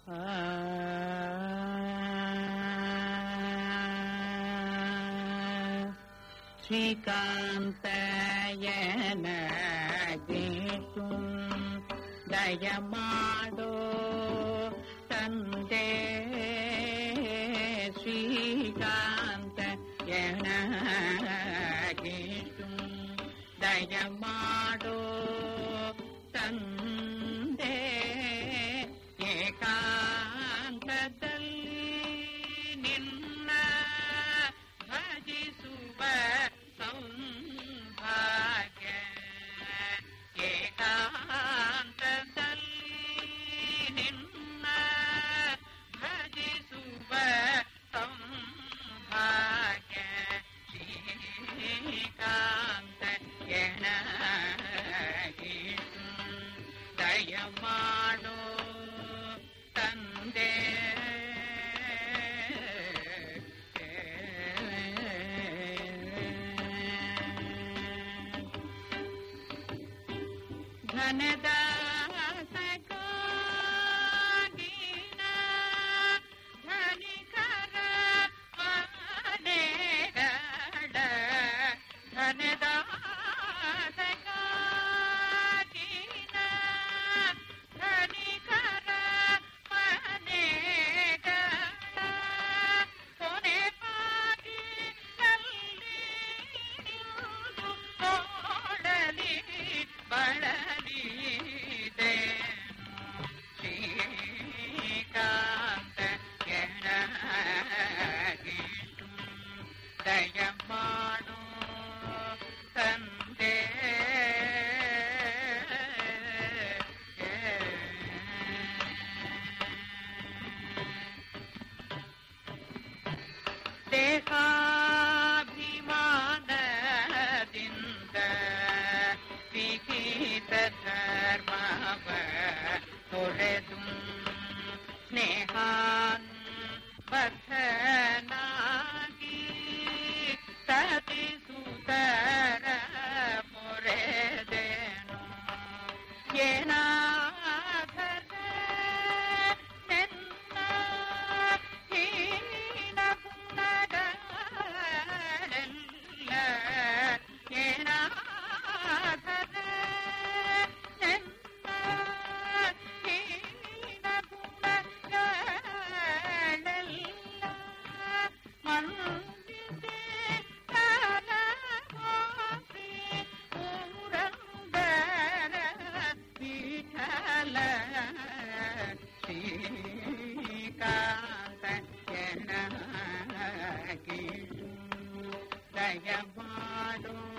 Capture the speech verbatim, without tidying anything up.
ಶ್ರೀಕಾಂತಯನಗೀತು ದಯಮಾಡೋ ತಂದೆ ಶ್ರೀಕಾಂತಯನಗೀತು ದಯಮಾಡೋ ತಂದೆ ಏಕಾಂತದಲ್ಲಿ ನಿನ್ನ ಭಜಿಸುವ ಸೌಭಾಗ್ಯ ಏಕಾಂತದಲ್ಲಿ ನಿನ್ನ ಭಜಿಸುವ ಸೌಭಾಗ್ಯ ಶ್ರೀಕಾಂತ ಎಣಗೀತು ದಯಮಾಡೋ ತಂದೆ ಧನದಾಸಗಾಗಿನ ಧನಿಕರ ಮನೆಗಡ ಧನದಾಸಗಾಗಿನ ಧನಿಕರ ಮನೆಗಡ ಕೊನೆ ಪಾಟಿನಲ್ಲಿ ನೋಡಲಿ ಬಳಲಿದೇನು ಶ್ರೀಕಾಂತ ಎಣಗೀತು ದಯಮಾಡು ತಂದೆ ದೇಹಾಭಿಮಾನದಿಂದ ವಿಹಿತ ಧರ್ಮವ ತೊರೆದು ಸ್ನೇಹಾನ್ ಬದ್ಧನಾಗಿ ಸತಿ ಸುತರ ಮೊರೆದೇನು ಏನಾಧರ ನೆನ್ನ ಹೀನ ಗುಣಗಳೆಲ್ಲ ಏನಾಧರ ನೆನ್ನ ಹೀನ ಗುಣಗಳೆಲ್ಲ ಮಂದಿದೆ ತಲಗೋಸಿ ಪುರಂದರ ವಿಠಲ ಶ್ರೀಕಾಂತ ಎಣಗೀತು ದಯಮಾಡೋ